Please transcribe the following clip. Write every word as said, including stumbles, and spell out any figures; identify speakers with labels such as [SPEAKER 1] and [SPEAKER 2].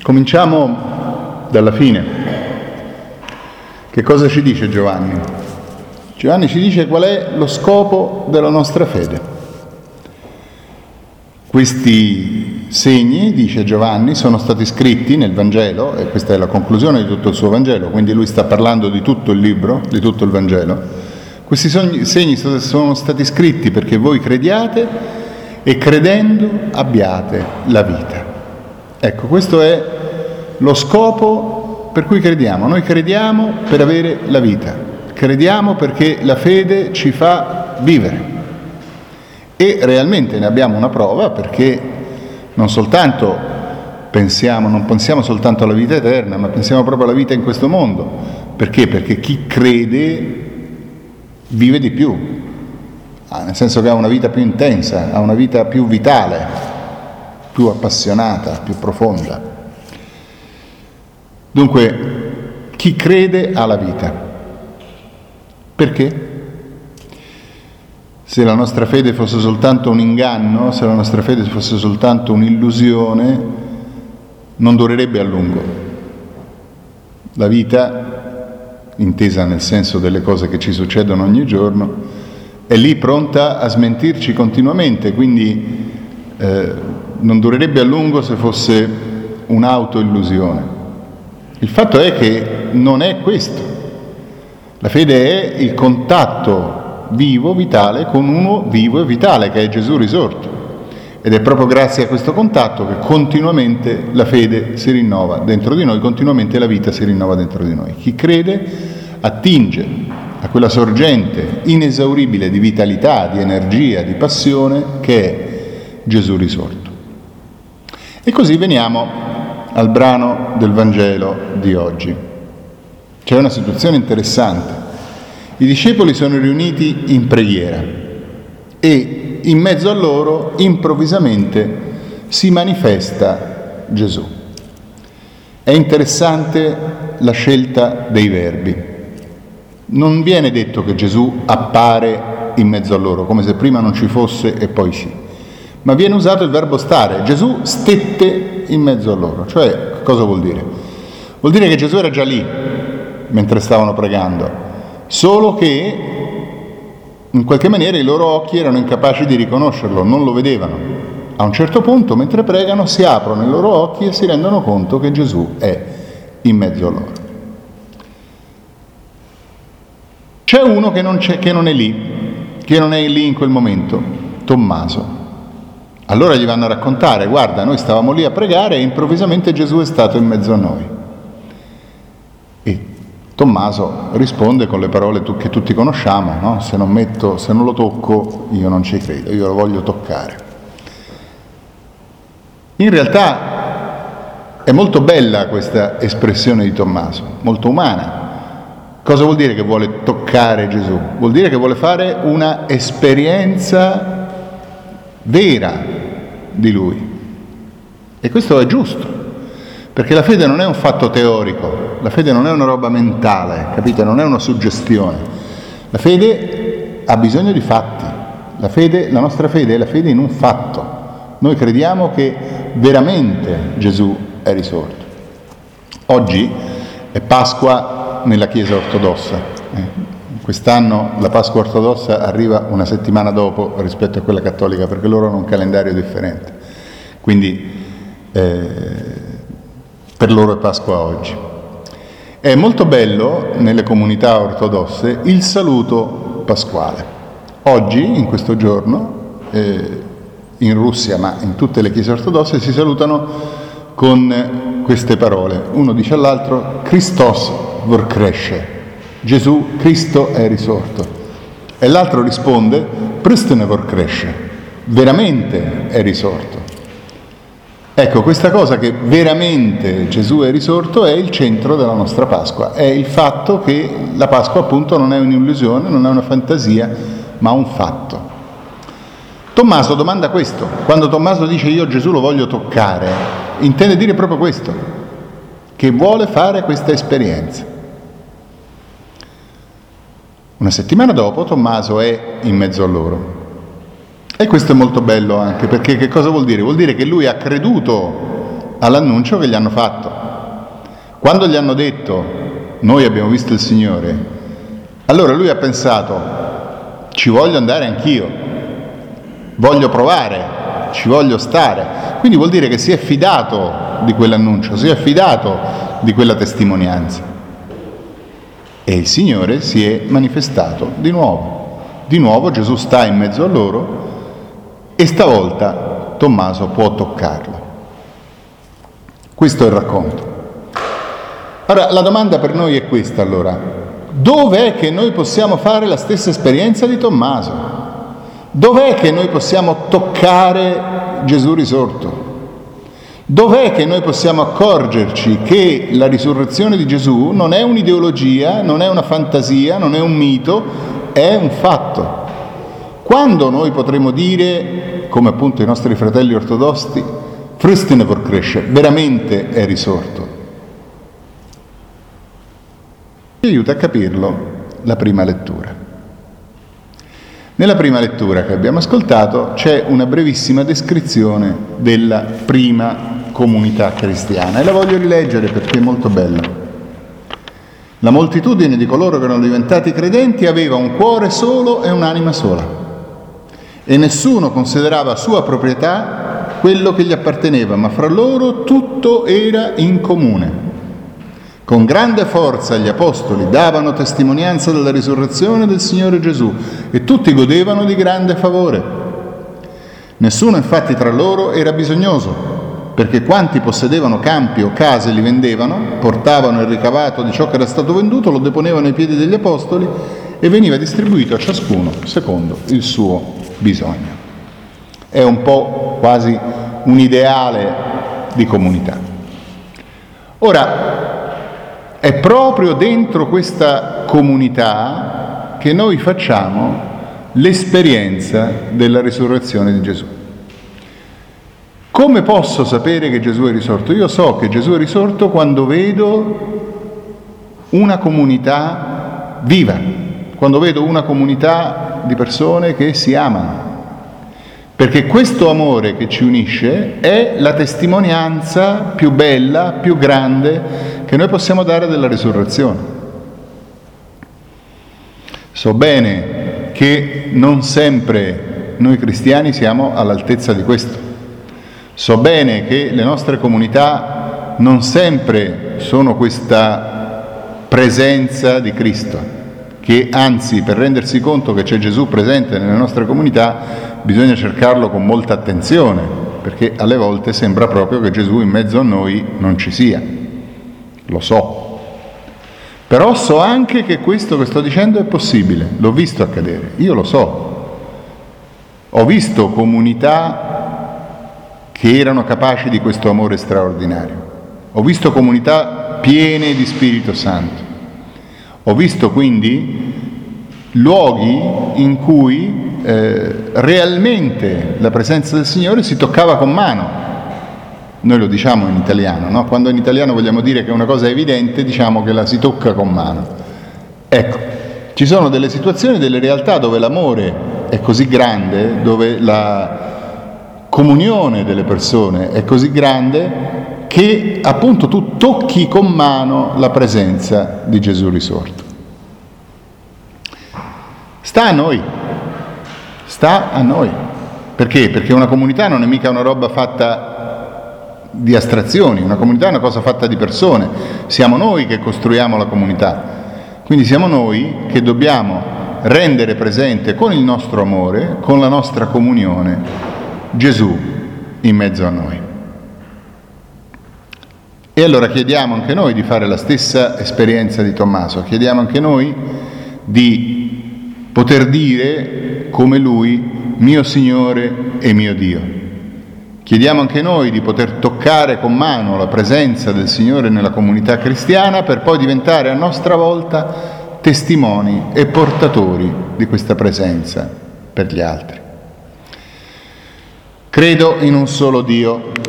[SPEAKER 1] Cominciamo dalla fine. Che cosa ci dice Giovanni? Giovanni ci dice qual è lo scopo della nostra fede. Questi segni, dice Giovanni, sono stati scritti nel Vangelo, e questa è la conclusione di tutto il suo Vangelo, quindi lui sta parlando di tutto il libro, di tutto il Vangelo. Questi segni sono stati scritti perché voi crediate e credendo abbiate la vita. Ecco, questo è lo scopo per cui crediamo. Noi crediamo per avere la vita, crediamo perché la fede ci fa vivere. E realmente ne abbiamo una prova perché non soltanto pensiamo, non pensiamo soltanto alla vita eterna, ma pensiamo proprio alla vita in questo mondo. Perché? Perché chi crede vive di più, ah, nel senso che ha una vita più intensa, ha una vita più vitale, più appassionata, più profonda. Dunque, chi crede ha la vita. Perché? Se la nostra fede fosse soltanto un inganno, se la nostra fede fosse soltanto un'illusione, non durerebbe a lungo. La vita, intesa nel senso delle cose che ci succedono ogni giorno, è lì pronta a smentirci continuamente, quindi eh, non durerebbe a lungo se fosse un'autoillusione. Il fatto è che non è questo. La fede è il contatto vivo, vitale, con uno vivo e vitale, che è Gesù risorto. Ed è proprio grazie a questo contatto che continuamente la fede si rinnova dentro di noi, continuamente la vita si rinnova dentro di noi. Chi crede attinge a quella sorgente inesauribile di vitalità, di energia, di passione che è Gesù risorto. E così veniamo al brano del Vangelo di oggi. C'è una situazione interessante. I discepoli sono riuniti in preghiera e in mezzo a loro improvvisamente si manifesta Gesù. È interessante la scelta dei verbi. Non viene detto che Gesù appare in mezzo a loro, come se prima non ci fosse e poi sì, ma viene usato il verbo stare. Gesù stette in mezzo a loro. Cioè, cosa vuol dire? Vuol dire che Gesù era già lì mentre stavano pregando, solo che in qualche maniera i loro occhi erano incapaci di riconoscerlo, non lo vedevano. A un certo punto, mentre pregano, si aprono i loro occhi e si rendono conto che Gesù è in mezzo a loro. C'è uno che non, c'è, che non è lì, che non è lì in quel momento, Tommaso. Allora gli vanno a raccontare: guarda, noi stavamo lì a pregare e improvvisamente Gesù è stato in mezzo a noi. E Tommaso risponde con le parole che tutti conosciamo, no? Se non metto, se non lo tocco, io non ci credo, io lo voglio toccare. In realtà è molto bella questa espressione di Tommaso, molto umana. Cosa vuol dire che vuole toccare Gesù? Vuol dire che vuole fare una esperienza vera di Lui. E questo è giusto. Perché la fede non è un fatto teorico, la fede non è una roba mentale, capite? Non è una suggestione. La fede ha bisogno di fatti. La fede, la nostra fede è la fede in un fatto. Noi crediamo che veramente Gesù è risorto. Oggi è Pasqua nella Chiesa ortodossa. Quest'anno la Pasqua ortodossa arriva una settimana dopo rispetto a quella cattolica, perché loro hanno un calendario differente. Quindi eh, per loro è Pasqua oggi. È molto bello nelle comunità ortodosse il saluto pasquale. Oggi, in questo giorno, eh, in Russia, ma in tutte le chiese ortodosse, si salutano con queste parole. Uno dice all'altro: Christos vorkresce, Gesù Cristo è risorto. E l'altro risponde: Pristine vorkresce, veramente è risorto. Ecco, questa cosa che veramente Gesù è risorto è il centro della nostra Pasqua, è il fatto che la Pasqua appunto non è un'illusione, non è una fantasia, ma un fatto. Tommaso domanda questo. Quando Tommaso dice io Gesù lo voglio toccare, intende dire proprio questo, che vuole fare questa esperienza. Una settimana dopo Tommaso è in mezzo a loro. E questo è molto bello anche, perché che cosa vuol dire? Vuol dire che lui ha creduto all'annuncio che gli hanno fatto. Quando gli hanno detto noi abbiamo visto il Signore, allora lui ha pensato ci voglio andare anch'io, voglio provare, ci voglio stare. Quindi vuol dire che si è fidato di quell'annuncio, si è fidato di quella testimonianza. E il Signore si è manifestato di nuovo. Di nuovo Gesù sta in mezzo a loro e stavolta Tommaso può toccarlo. Questo è il racconto. Ora, la domanda per noi è questa allora. Dov'è che noi possiamo fare la stessa esperienza di Tommaso? Dov'è che noi possiamo toccare Gesù risorto? Dov'è che noi possiamo accorgerci che la risurrezione di Gesù non è un'ideologia, non è una fantasia, non è un mito, è un fatto? Quando noi potremo dire, come appunto i nostri fratelli ortodossi, Früstene vor Cresce, veramente è risorto? Ci aiuta a capirlo la prima lettura. Nella prima lettura che abbiamo ascoltato c'è una brevissima descrizione della prima comunità cristiana e la voglio rileggere perché è molto bella. La moltitudine di coloro che erano diventati credenti aveva un cuore solo e un'anima sola e nessuno considerava sua proprietà quello che gli apparteneva, ma fra loro tutto era in comune. Con grande forza gli apostoli davano testimonianza della risurrezione del Signore Gesù e tutti godevano di grande favore. Nessuno infatti tra loro era bisognoso, perché quanti possedevano campi o case li vendevano, portavano il ricavato di ciò che era stato venduto, lo deponevano ai piedi degli apostoli e veniva distribuito a ciascuno secondo il suo bisogno. È un po' quasi un ideale di comunità. Ora, è proprio dentro questa comunità che noi facciamo l'esperienza della risurrezione di Gesù. Come posso sapere che Gesù è risorto? Io so che Gesù è risorto quando vedo una comunità viva, quando vedo una comunità di persone che si amano. Perché questo amore che ci unisce è la testimonianza più bella, più grande che noi possiamo dare della risurrezione. So bene che non sempre noi cristiani siamo all'altezza di questo. So bene che le nostre comunità non sempre sono questa presenza di Cristo, che anzi per rendersi conto che c'è Gesù presente nelle nostre comunità bisogna cercarlo con molta attenzione, perché alle volte sembra proprio che Gesù in mezzo a noi non ci sia. Lo so. Però so anche che questo che sto dicendo è possibile, l'ho visto accadere, io lo so. Ho visto comunità che erano capaci di questo amore straordinario. Ho visto comunità piene di Spirito Santo. Ho visto quindi luoghi in cui eh, realmente la presenza del Signore si toccava con mano. Noi lo diciamo in italiano, no? Quando in italiano vogliamo dire che una cosa è evidente, diciamo che la si tocca con mano. Ecco, ci sono delle situazioni, delle realtà dove l'amore è così grande, dove la comunione delle persone è così grande, che appunto tu tocchi con mano la presenza di Gesù risorto. Sta a noi, sta a noi. Perché? Perché una comunità non è mica una roba fatta di astrazioni, una comunità è una cosa fatta di persone, siamo noi che costruiamo la comunità, quindi siamo noi che dobbiamo rendere presente con il nostro amore, con la nostra comunione, Gesù in mezzo a noi. E allora chiediamo anche noi di fare la stessa esperienza di Tommaso, chiediamo anche noi di poter dire come lui, mio Signore e mio Dio. Chiediamo anche noi di poter toccare con mano la presenza del Signore nella comunità cristiana per poi diventare a nostra volta testimoni e portatori di questa presenza per gli altri. Credo in un solo Dio,